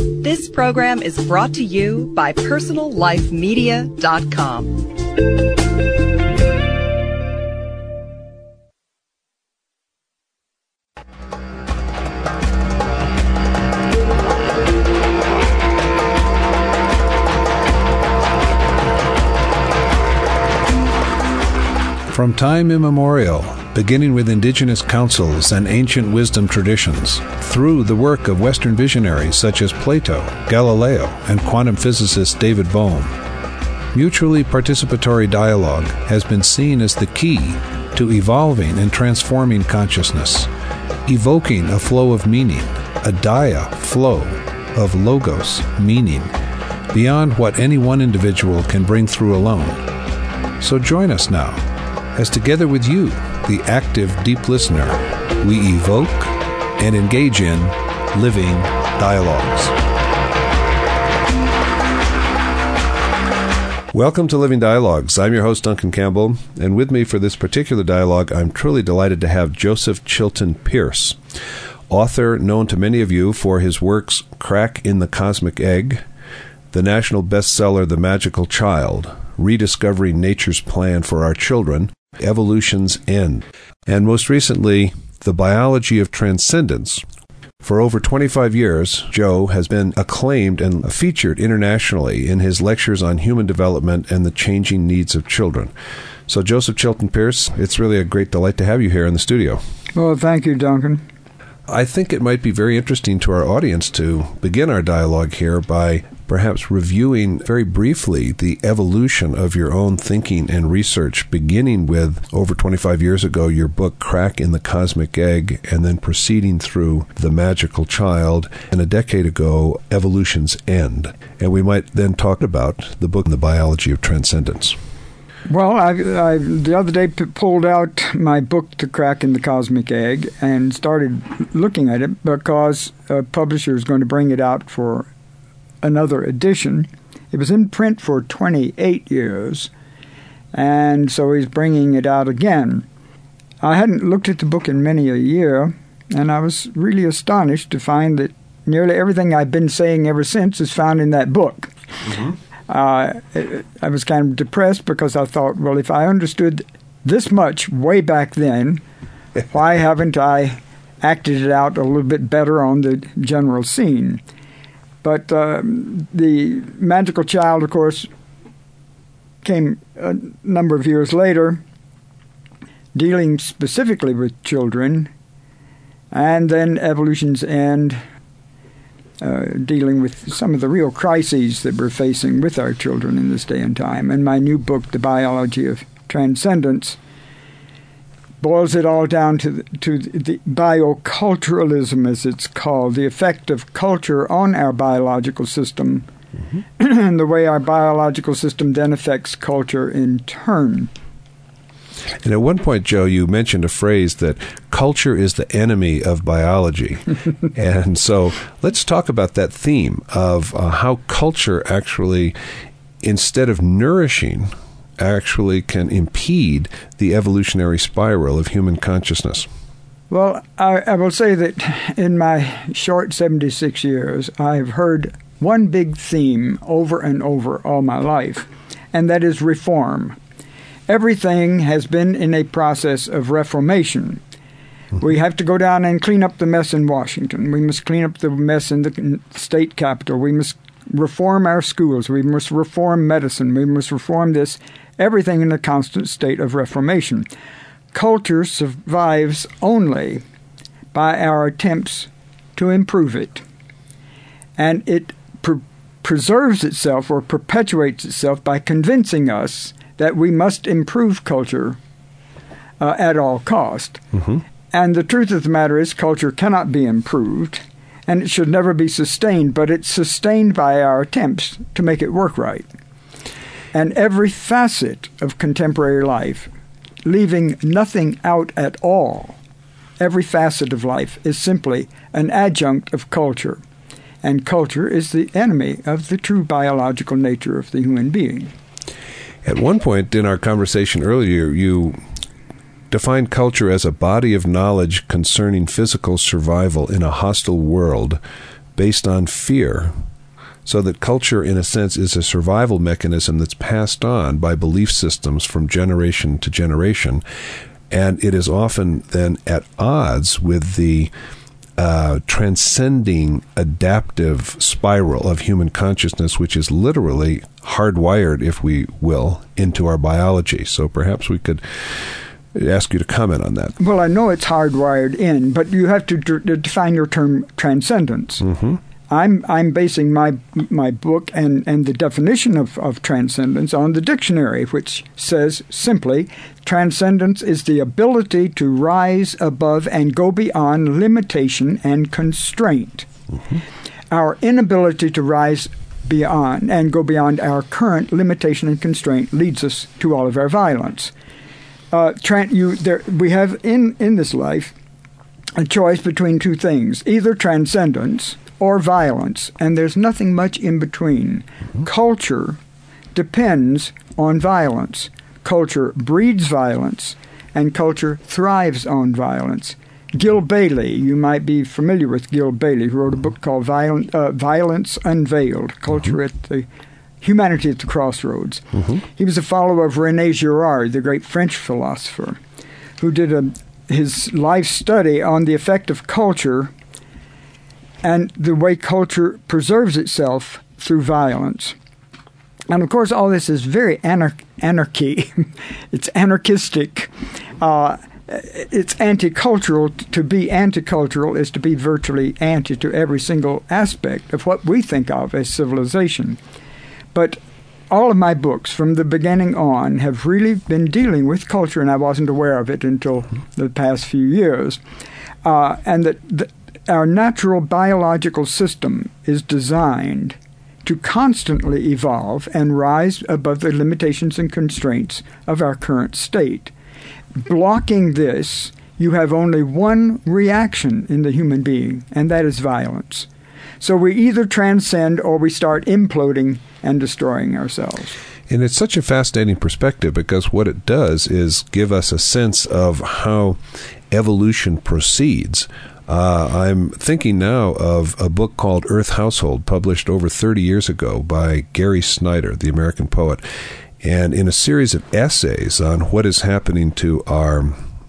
This program is brought to you by PersonalLifeMedia.com. From time immemorial, beginning with indigenous councils and ancient wisdom traditions, through the work of Western visionaries such as Plato, Galileo, and quantum physicist David Bohm, mutually participatory dialogue has been seen as the key to evolving and transforming consciousness, evoking a flow of meaning, a dia flow of logos, meaning, beyond what any one individual can bring through alone. So join us now, as together with you, the active deep listener, we evoke and engage in living dialogues. Welcome to Living Dialogues. I'm your host, Duncan Campbell, and with me for this particular dialogue, I'm truly delighted to have Joseph Chilton Pearce, author known to many of you for his works Crack in the Cosmic Egg, the national bestseller The Magical Child, Rediscovering Nature's Plan for Our Children, Evolution's End, and most recently, The Biology of Transcendence. For over 25 years, Joe has been acclaimed and featured internationally in his lectures on human development and the changing needs of children. So, Joseph Chilton Pearce, it's really a great delight to have you here in the studio. Well, thank you, Duncan. I think it might be very interesting to our audience to begin our dialogue here by perhaps reviewing very briefly the evolution of your own thinking and research, beginning with, over 25 years ago, your book, Crack in the Cosmic Egg, and then proceeding through The Magical Child, and a decade ago, Evolution's End. And we might then talk about the book, The Biology of Transcendence. Well, I the other day pulled out my book, To Crack in the Cosmic Egg, and started looking at it because a publisher is going to bring it out for another edition. It was in print for 28 years, and so he's bringing it out again. I hadn't looked at the book in many a year, and I was really astonished to find that nearly everything I've been saying ever since is found in that book. Mm-hmm. I was kind of depressed because I thought, well, if I understood this much way back then, why haven't I acted it out a little bit better on the general scene? But The Magical Child, of course, came a number of years later, dealing specifically with children, and then Evolution's End, dealing with some of the real crises that we're facing with our children in this day and time. And my new book, The Biology of Transcendence, boils it all down to the bioculturalism, as it's called, the effect of culture on our biological system, mm-hmm. and the way our biological system then affects culture in turn. And at one point, Joe, you mentioned a phrase that culture is the enemy of biology. And so let's talk about that theme of how culture actually, instead of nourishing, actually can impede the evolutionary spiral of human consciousness. Well, I will say that in my short 76 years, I've heard one big theme over and over all my life, and that is reform. Everything has been in a process of reformation. Mm-hmm. We have to go down and clean up the mess in Washington. We must clean up the mess in the state capitol. We must reform our schools. We must reform medicine. We must reform this. Everything in a constant state of reformation. Culture survives only by our attempts to improve it. And it preserves itself or perpetuates itself by convincing us that we must improve culture at all cost. Mm-hmm. And the truth of the matter is culture cannot be improved, and it should never be sustained, but it's sustained by our attempts to make it work right. And every facet of contemporary life, leaving nothing out at all, every facet of life is simply an adjunct of culture. And culture is the enemy of the true biological nature of the human being. At one point in our conversation earlier, you defined culture as a body of knowledge concerning physical survival in a hostile world based on fear, so that culture, in a sense, is a survival mechanism that's passed on by belief systems from generation to generation, and it is often then at odds with the transcending adaptive spiral of human consciousness, which is literally hardwired, if we will, into our biology. So perhaps we could ask you to comment on that. Well, I know it's hardwired in, but you have to define your term transcendence. Mm-hmm. I'm basing my book and the definition of transcendence on the dictionary, which says simply, transcendence is the ability to rise above and go beyond limitation and constraint. Mm-hmm. Our inability to rise beyond and go beyond our current limitation and constraint leads us to all of our violence. We have in this life a choice between two things, either transcendence or violence, and there's nothing much in between. Mm-hmm. Culture depends on violence. Culture breeds violence, and culture thrives on violence. Gil Bailey, you might be familiar with Gil Bailey, who wrote a book called Violence Unveiled, Culture at the Humanity at the Crossroads. Mm-hmm. He was a follower of René Girard, the great French philosopher, who did his life study on the effect of culture and the way culture preserves itself through violence. And of course, all this is very anarchy. It's anarchistic. It's anti-cultural. To be anti-cultural is to be virtually anti to every single aspect of what we think of as civilization. But all of my books, from the beginning on, have really been dealing with culture, and I wasn't aware of it until the past few years. And our natural biological system is designed to constantly evolve and rise above the limitations and constraints of our current state. Blocking this, you have only one reaction in the human being, and that is violence. So we either transcend or we start imploding and destroying ourselves. And it's such a fascinating perspective, because what it does is give us a sense of how evolution proceeds. I'm thinking now of a book called Earth Household, published over 30 years ago by Gary Snyder, the American poet. And in a series of essays on what is happening to a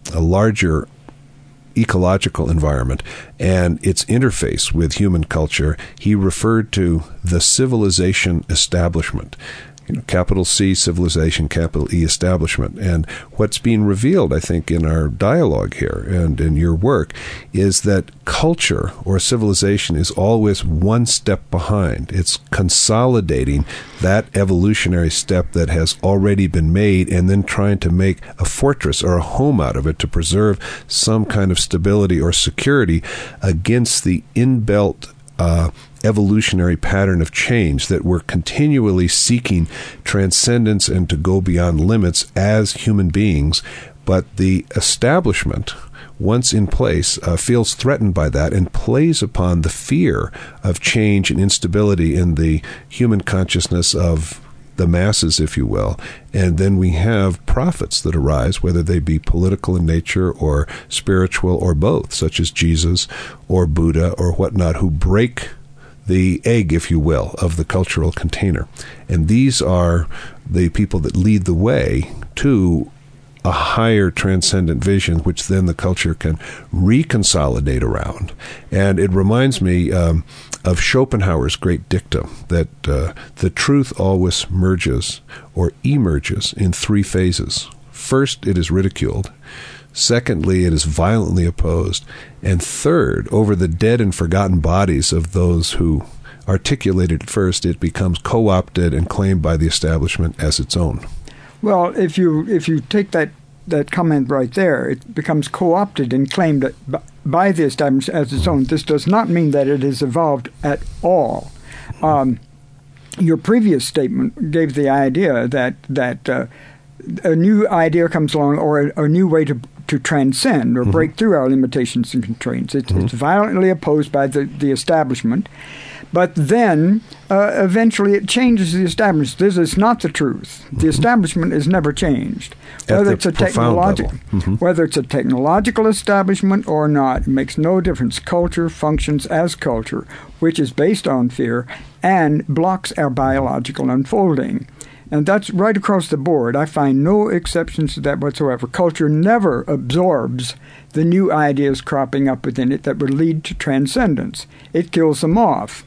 larger ecological environment and its interface with human culture, he referred to the civilization establishment. Capital C, civilization, capital E, establishment. And what's being revealed, I think, in our dialogue here and in your work is that culture or civilization is always one step behind. It's consolidating that evolutionary step that has already been made and then trying to make a fortress or a home out of it to preserve some kind of stability or security against the inbuilt evolutionary pattern of change that we're continually seeking transcendence and to go beyond limits as human beings. But the establishment, once in place, feels threatened by that and plays upon the fear of change and instability in the human consciousness of the masses, if you will. And then we have prophets that arise, whether they be political in nature or spiritual or both, such as Jesus or Buddha or whatnot, who break the egg, if you will, of the cultural container. And these are the people that lead the way to a higher transcendent vision, which then the culture can reconsolidate around. And it reminds me of Schopenhauer's great dictum that the truth always merges or emerges in three phases. First, it is ridiculed. Secondly, it is violently opposed. And third, over the dead and forgotten bodies of those who articulated it first, it becomes co-opted and claimed by the establishment as its own. Well, if you take that comment right there, it becomes co-opted and claimed by the establishment as its own. This does not mean that it has evolved at all. Your previous statement gave the idea that a new idea comes along or a new way to transcend or break through our limitations and constraints. It's violently opposed by the establishment. But then, eventually, it changes the establishment. This is not the truth. The establishment is never changed. Whether it's a whether it's a technological establishment or not, it makes no difference. Culture functions as culture, which is based on fear and blocks our biological unfolding. And that's right across the board. I find no exceptions to that whatsoever. Culture never absorbs the new ideas cropping up within it that would lead to transcendence. It kills them off.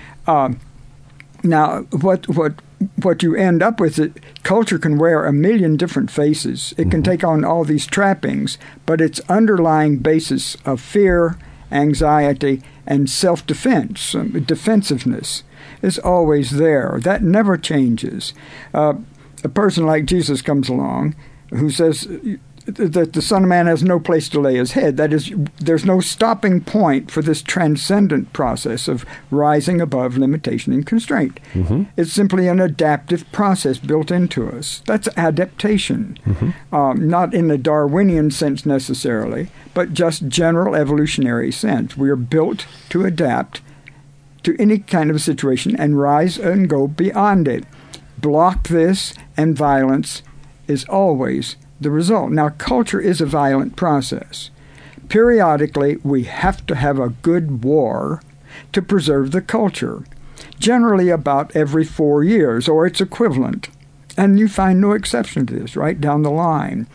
Now, what you end up with, culture can wear a million different faces. It can take on all these trappings, but its underlying basis of fear, anxiety, and self-defense, defensiveness, is always there. That never changes. A person like Jesus comes along who says that the Son of Man has no place to lay his head. That is, there's no stopping point for this transcendent process of rising above limitation and constraint. It's simply an adaptive process built into us. That's adaptation, not in a Darwinian sense necessarily, but just general evolutionary sense. We are built to adapt to any kind of situation and rise and go beyond it. Block this, and violence is always the result. Now, culture is a violent process. Periodically, we have to have a good war to preserve the culture, generally about every 4 years or its equivalent. And you find no exception to this right down the line.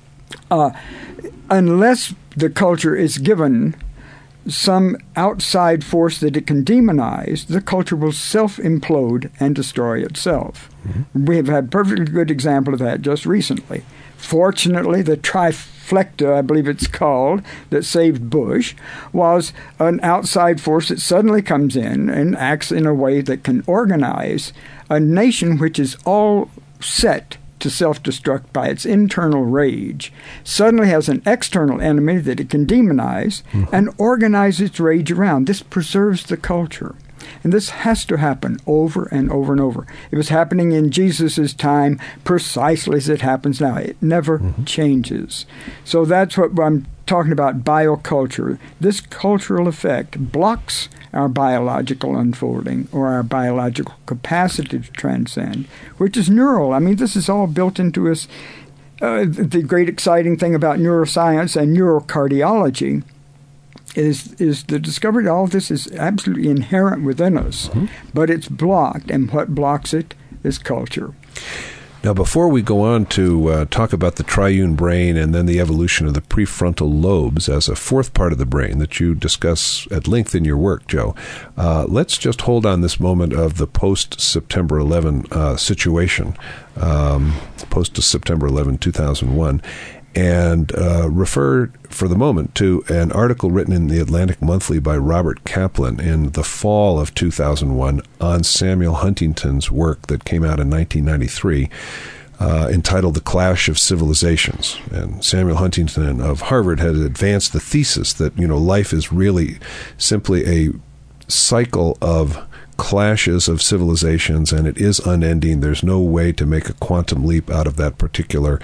Unless the culture is given some outside force that it can demonize, the culture will self-implode and destroy itself. We have had a perfectly good example of that just recently. Fortunately, the trifecta, I believe it's called, that saved Bush, was an outside force that suddenly comes in and acts in a way that can organize a nation which is all set to self-destruct by its internal rage, suddenly has an external enemy that it can demonize and organize its rage around. This preserves the culture. And this has to happen over and over and over. It was happening in Jesus' time precisely as it happens now. It never changes. So that's what I'm talking about, bioculture. This cultural effect blocks our biological unfolding or our biological capacity to transcend, which is neural. I mean, this is all built into us. The great exciting thing about neuroscience and neurocardiology is the discovery that all of this is absolutely inherent within us, but it's blocked, and what blocks it is culture. Now, before we go on to talk about the triune brain and then the evolution of the prefrontal lobes as a fourth part of the brain that you discuss at length in your work, Joe, let's just hold on this moment of the post-September 11 situation, post-September 11, 2001, and refer for the moment to an article written in the Atlantic Monthly by Robert Kaplan in the fall of 2001 on Samuel Huntington's work that came out in 1993, entitled The Clash of Civilizations. And Samuel Huntington of Harvard had advanced the thesis that, life is really simply a cycle of clashes of civilizations, and it is unending. There's no way to make a quantum leap out of that particular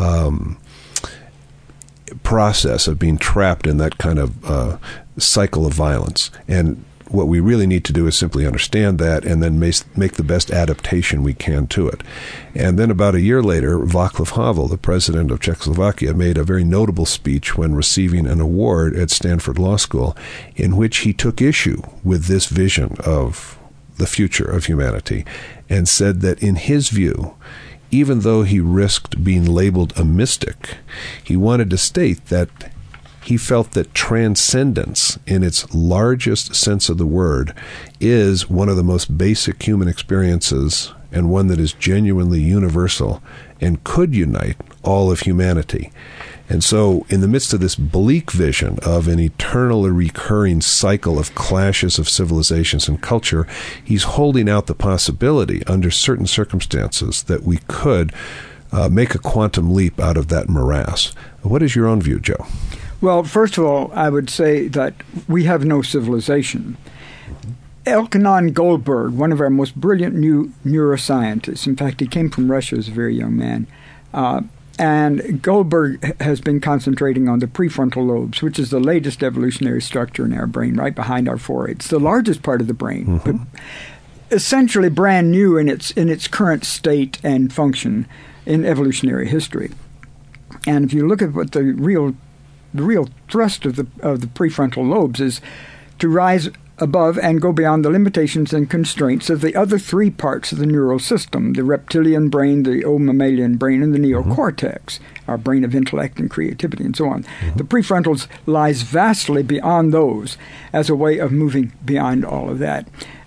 process of being trapped in that kind of cycle of violence. And what we really need to do is simply understand that and then make the best adaptation we can to it. And then about a year later, Václav Havel, the president of Czechoslovakia, made a very notable speech when receiving an award at Stanford Law School in which he took issue with this vision of the future of humanity and said that in his view, even though he risked being labeled a mystic, he wanted to state that he felt that transcendence, in its largest sense of the word, is one of the most basic human experiences and one that is genuinely universal and could unite all of humanity. And so, in the midst of this bleak vision of an eternally recurring cycle of clashes of civilizations and culture, he's holding out the possibility, under certain circumstances, that we could make a quantum leap out of that morass. What is your own view, Joe? Well, first of all, I would say that we have no civilization. Elkanon Goldberg, one of our most brilliant new neuroscientists, in fact, he came from Russia as a very young man, And Goldberg has been concentrating on the prefrontal lobes, which is the latest evolutionary structure in our brain, right behind our forehead. It's the largest part of the brain, but essentially brand new in its current state and function in evolutionary history. And if you look at what the real thrust of the prefrontal lobes is to rise above and go beyond the limitations and constraints of the other three parts of the neural system, the reptilian brain, the old mammalian brain, and the neocortex, our brain of intellect and creativity and so on. The prefrontals lies vastly beyond those as a way of moving beyond all of that.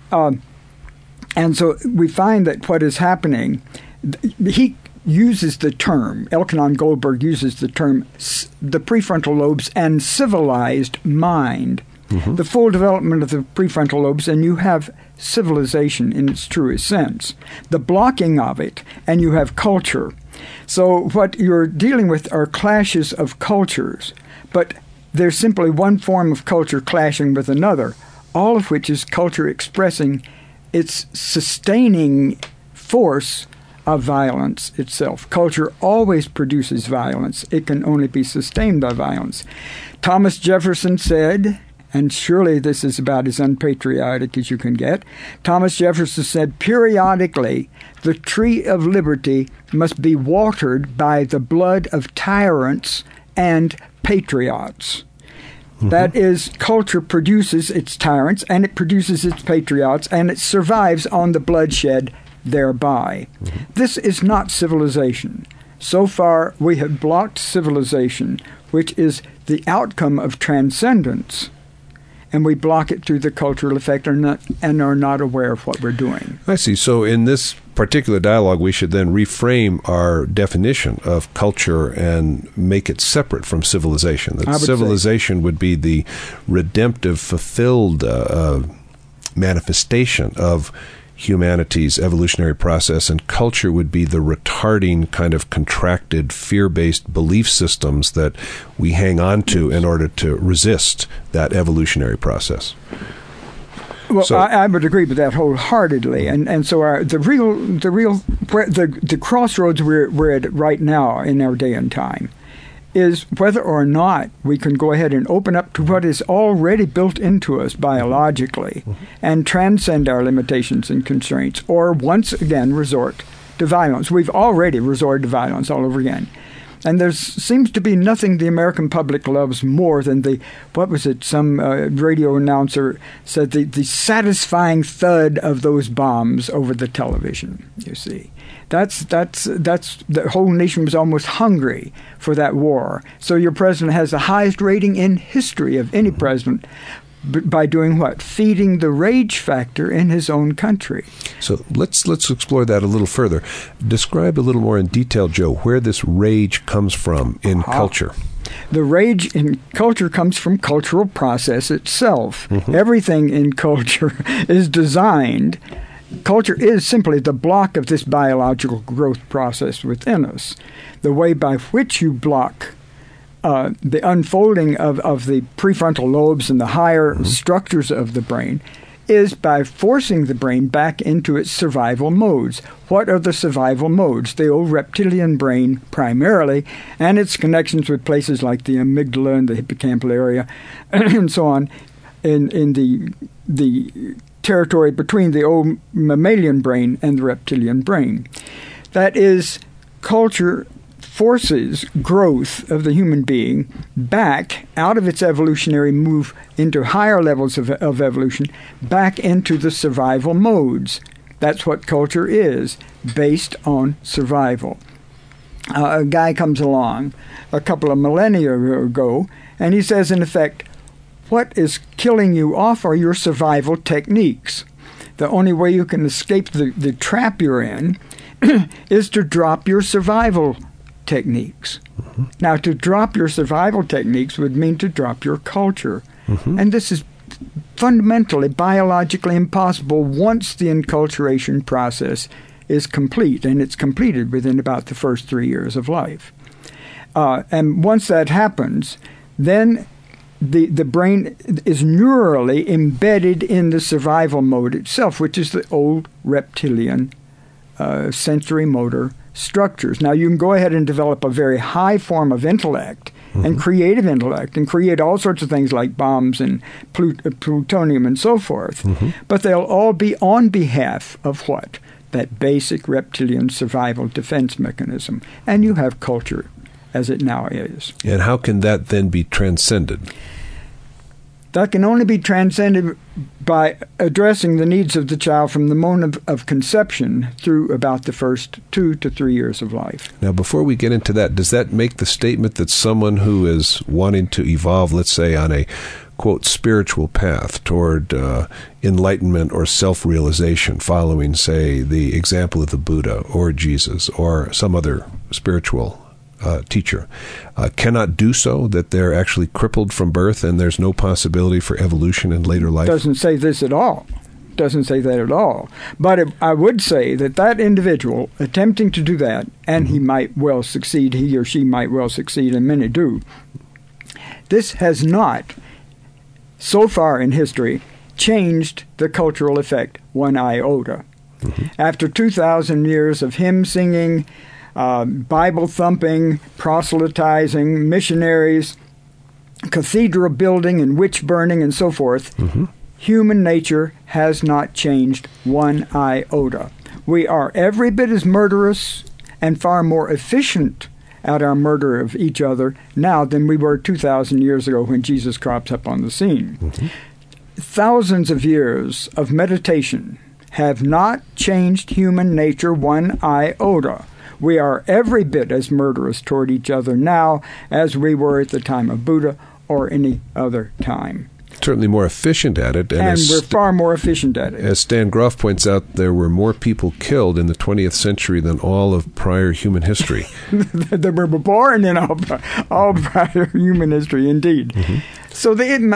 And so we find that what is happening, he uses the term, Elkanon Goldberg uses the term, the prefrontal lobes and civilized mind. The full development of the prefrontal lobes, and you have civilization in its truest sense. The blocking of it, and you have culture. So what you're dealing with are clashes of cultures, but there's simply one form of culture clashing with another, all of which is culture expressing its sustaining force of violence itself. Culture always produces violence. It can only be sustained by violence. Thomas Jefferson said, and surely this is about as unpatriotic as you can get, Thomas Jefferson said, periodically, the tree of liberty must be watered by the blood of tyrants and patriots. That is, culture produces its tyrants, and it produces its patriots, and it survives on the bloodshed thereby. This is not civilization. So far, we have blocked civilization, which is the outcome of transcendence, and we block it through the cultural effect and are not aware of what we're doing. I see. So in this particular dialogue, we should then reframe our definition of culture and make it separate from civilization. That civilization would be the redemptive, fulfilled manifestation of humanity's evolutionary process, and culture would be the retarding kind of contracted, fear-based belief systems that we hang on to in order to resist that evolutionary process. Well, so, I would agree with that wholeheartedly, and so the crossroads we're at right now in our day and time is whether or not we can go ahead and open up to what is already built into us biologically and transcend our limitations and constraints, or once again resort to violence. We've already resorted to violence all over again. And there seems to be nothing the American public loves more than some radio announcer said, the satisfying thud of those bombs over the television, you see. That's the whole nation was almost hungry for that war. So your president has the highest rating in history of any president by doing what? Feeding the rage factor in his own country. So let's explore that a little further. Describe a little more in detail, Joe, where this rage comes from in culture. The rage in culture comes from cultural process itself. Everything in culture is designed. Culture is simply the block of this biological growth process within us. The way by which you block the unfolding of the prefrontal lobes and the higher structures of the brain is by forcing the brain back into its survival modes. What are the survival modes? The old reptilian brain primarily, and its connections with places like the amygdala and the hippocampal area, and so on, in the territory between the old mammalian brain and the reptilian brain. That is, culture forces growth of the human being back out of its evolutionary move into higher levels of evolution, back into the survival modes. That's what culture is, based on survival. A guy comes along a couple of millennia ago, and he says, in effect, what is killing you off are your survival techniques. The only way you can escape the trap you're in is to drop your survival techniques. Now, to drop your survival techniques would mean to drop your culture. And this is fundamentally biologically impossible once the enculturation process is complete, and it's completed within about the first 3 years of life. And once that happens, then the brain is neurally embedded in the survival mode itself, which is the old reptilian sensory motor structures. Now, you can go ahead and develop a very high form of intellect and creative intellect and create all sorts of things like bombs and plutonium and so forth. But they'll all be on behalf of what? That basic reptilian survival defense mechanism. And you have culture as it now is. And how can that then be transcended? That can only be transcended by addressing the needs of the child from the moment of conception through about the first 2 to 3 years of life. Now, before we get into that, does that make the statement that someone who is wanting to evolve, let's say, on a, quote, spiritual path toward enlightenment or self-realization, following, say, the example of the Buddha or Jesus or some other spiritual teacher, cannot do so, that they're actually crippled from birth and there's no possibility for evolution in later life? Doesn't say this at all. Doesn't say that at all. But I would say that individual attempting to do that, and he might well succeed, he or she might well succeed, and many do, this has not, so far in history, changed the cultural effect one iota. After 2,000 years of hymn singing, Bible thumping, proselytizing, missionaries, cathedral building and witch burning and so forth, human nature has not changed one iota. We are every bit as murderous and far more efficient at our murder of each other now than we were 2,000 years ago when Jesus crops up on the scene. Thousands of years of meditation have not changed human nature one iota. We are every bit as murderous toward each other now as we were at the time of Buddha or any other time. Certainly more efficient at it. And we're far more efficient at it. As Stan Groff points out, there were more people killed in the 20th century than all of prior human history. They were born in all prior human history, indeed. So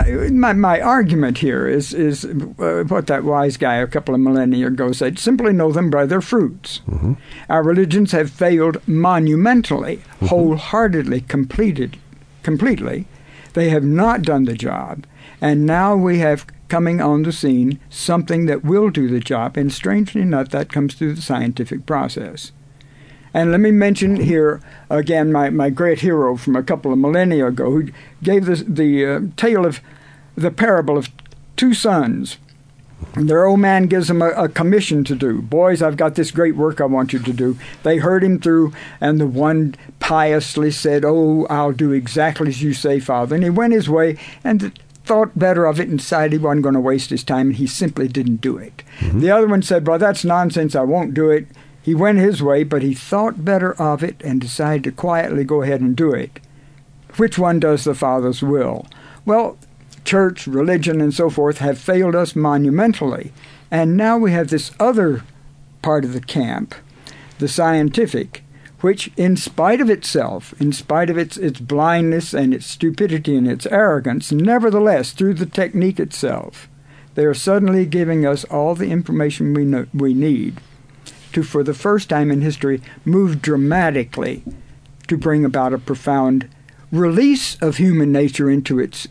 my argument here is what that wise guy a couple of millennia ago said, simply know them by their fruits. Our religions have failed monumentally, wholeheartedly, completely. They have not done the job. And now we have coming on the scene something that will do the job, and strangely enough, that comes through the scientific process. And let me mention here, again, my great hero from a couple of millennia ago, who gave the tale of the parable of two sons. And their old man gives them a commission to do. Boys, I've got this great work I want you to do. They heard him through, and the one piously said, "Oh, I'll do exactly as you say, Father." And he went his way and thought better of it and decided he wasn't going to waste his time, and he simply didn't do it. The other one said, "Well, that's nonsense. I won't do it." He went his way, but he thought better of it and decided to quietly go ahead and do it. Which one does the Father's will? Well, church, religion, and so forth have failed us monumentally. And now we have this other part of the camp, the scientific, which in spite of itself, in spite of its blindness and its stupidity and its arrogance, nevertheless, through the technique itself, they are suddenly giving us all the information we need to, for the first time in history, move dramatically to bring about a profound release of human nature into its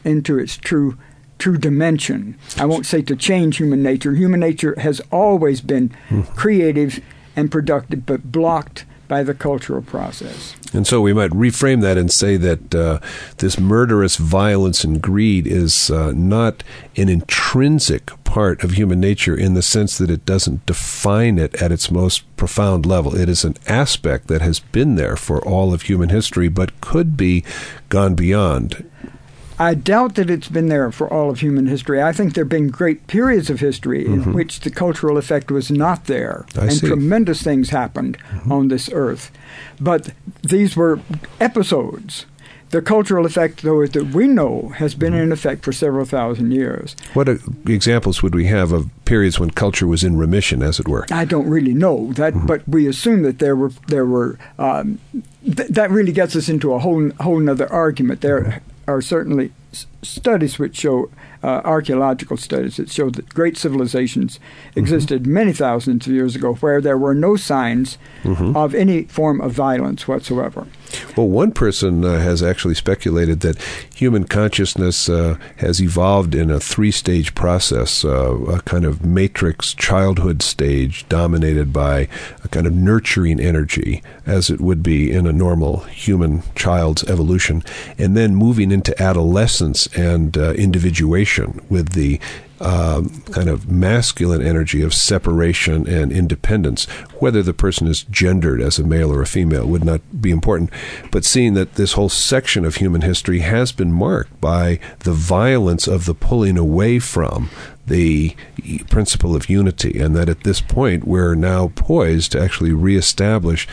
true dimension. I won't say to change human nature. Human nature has always been creative and productive, but blocked by the cultural process. And so we might reframe that and say that this murderous violence and greed is not an intrinsic part of human nature in the sense that it doesn't define it at its most profound level. It is an aspect that has been there for all of human history, but could be gone beyond. I doubt that it's been there for all of human history. I think there have been great periods of history in which the cultural effect was not there, and tremendous things happened on this earth. But these were episodes. The cultural effect, though, that we know has been in effect for several thousand years. What examples would we have of periods when culture was in remission, as it were? I don't really know that, but we assume that there were. That really gets us into a whole nother argument. There are certainly studies which show, archaeological studies that show that great civilizations existed many thousands of years ago where there were no signs of any form of violence whatsoever. Well, one person has actually speculated that human consciousness has evolved in a three-stage process, a kind of matrix childhood stage dominated by a kind of nurturing energy, as it would be in a normal human child's evolution, and then moving into adolescence and individuation with the kind of masculine energy of separation and independence. Whether the person is gendered as a male or a female would not be important, but seeing that this whole section of human history has been marked by the violence of the pulling away from the principle of unity, and that at this point we're now poised to actually reestablish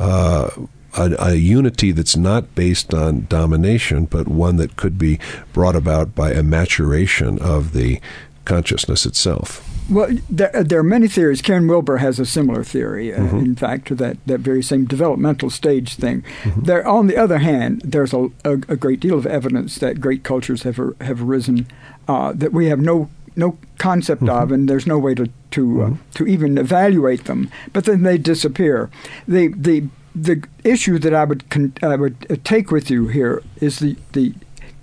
a unity that's not based on domination, but one that could be brought about by a maturation of the consciousness itself. Well, there are many theories. Karen Wilber has a similar theory, in fact, to that very same developmental stage thing. There, on the other hand, there's a great deal of evidence that great cultures have arisen that we have no concept of, and there's no way to even evaluate them. But then they disappear. The issue that I would take with you here is the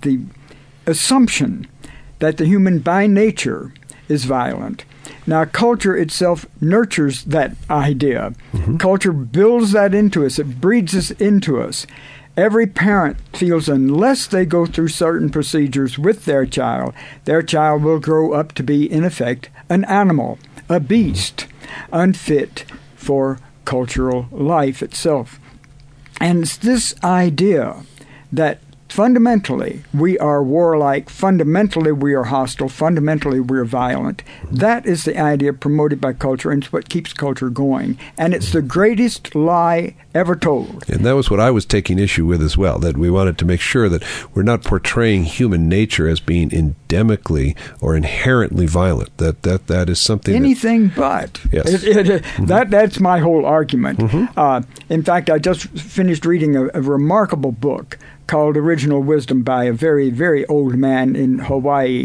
assumption that the human by nature is violent. Now, culture itself nurtures that idea. Culture builds that into us. It breeds it into us. Every parent feels unless they go through certain procedures with their child will grow up to be, in effect, an animal, a beast, unfit for cultural life itself. And it's this idea that fundamentally we are warlike, fundamentally we are hostile, fundamentally we are violent. That is the idea promoted by culture, and it's what keeps culture going. And it's the greatest lie ever told. And that was what I was taking issue with as well, that we wanted to make sure that we're not portraying human nature as being endemically or inherently violent, that is something but. Yes. That's my whole argument. In fact, I just finished reading a remarkable book called Original Wisdom by a very, very old man in Hawaii,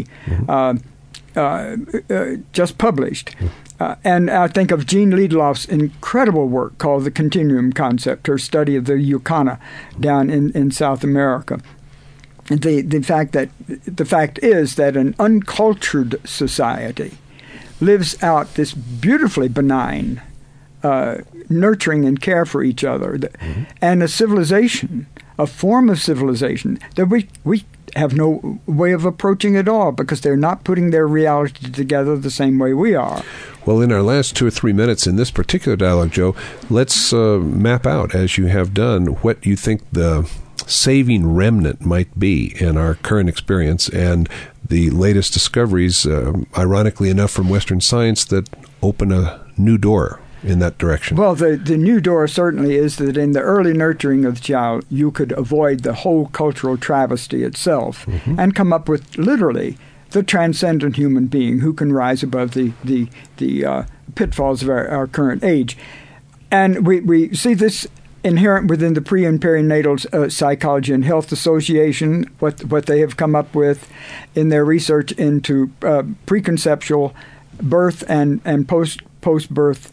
just published. And I think of Jean Liedloff's incredible work called The Continuum Concept, her study of the Yukana down in South America. The fact is that an uncultured society lives out this beautifully benign nurturing and care for each other, and a civilization, a form of civilization that we have no way of approaching at all because they're not putting their reality together the same way we are. Well, in our last 2 or 3 minutes in this particular dialogue, Joe, let's map out, as you have done, what you think the saving remnant might be in our current experience and the latest discoveries, ironically enough, from Western science that open a new door in that direction. Well, the new door certainly is that in the early nurturing of the child, you could avoid the whole cultural travesty itself and come up with literally the transcendent human being who can rise above the pitfalls of our current age. And we see this inherent within the Pre- and Perinatal Psychology and Health Association, what they have come up with in their research into preconceptual birth and post-birth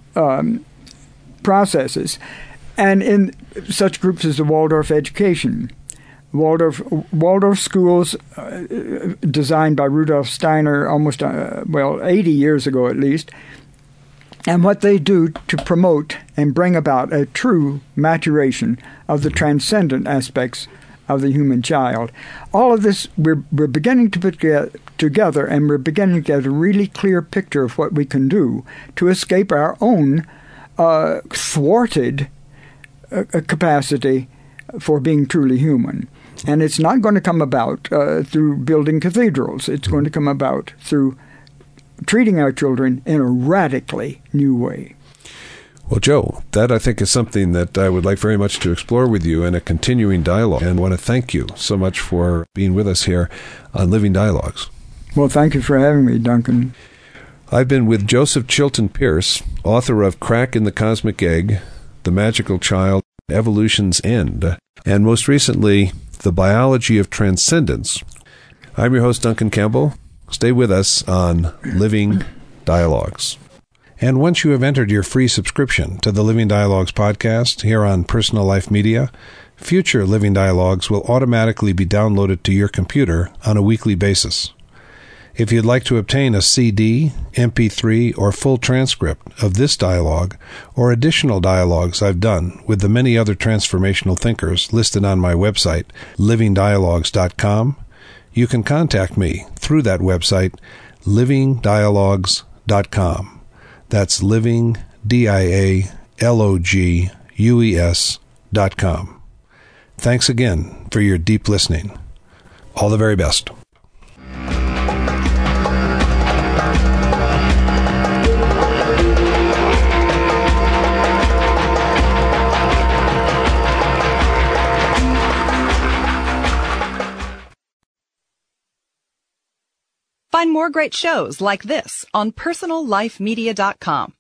processes, and in such groups as the Waldorf education. Waldorf schools, designed by Rudolf Steiner almost 80 years ago at least, and what they do to promote and bring about a true maturation of the transcendent aspects of the human child. All of this we're beginning to put together, and we're beginning to get a really clear picture of what we can do to escape our own thwarted capacity for being truly human. And it's not going to come about through building cathedrals. It's going to come about through treating our children in a radically new way. Well, Joe, that I think is something that I would like very much to explore with you in a continuing dialogue, and want to thank you so much for being with us here on Living Dialogues. Well, thank you for having me, Duncan. I've been with Joseph Chilton Pearce, author of Crack in the Cosmic Egg, The Magical Child, Evolution's End, and most recently, The Biology of Transcendence. I'm your host, Duncan Campbell. Stay with us on Living Dialogues. And once you have entered your free subscription to the Living Dialogues podcast here on Personal Life Media, future Living Dialogues will automatically be downloaded to your computer on a weekly basis. If you'd like to obtain a CD, MP3, or full transcript of this dialogue or additional dialogues I've done with the many other transformational thinkers listed on my website, livingdialogues.com, you can contact me through that website, livingdialogues.com. That's living, DIALOGUES.com. Thanks again for your deep listening. All the very best. Find more great shows like this on PersonalLifeMedia.com.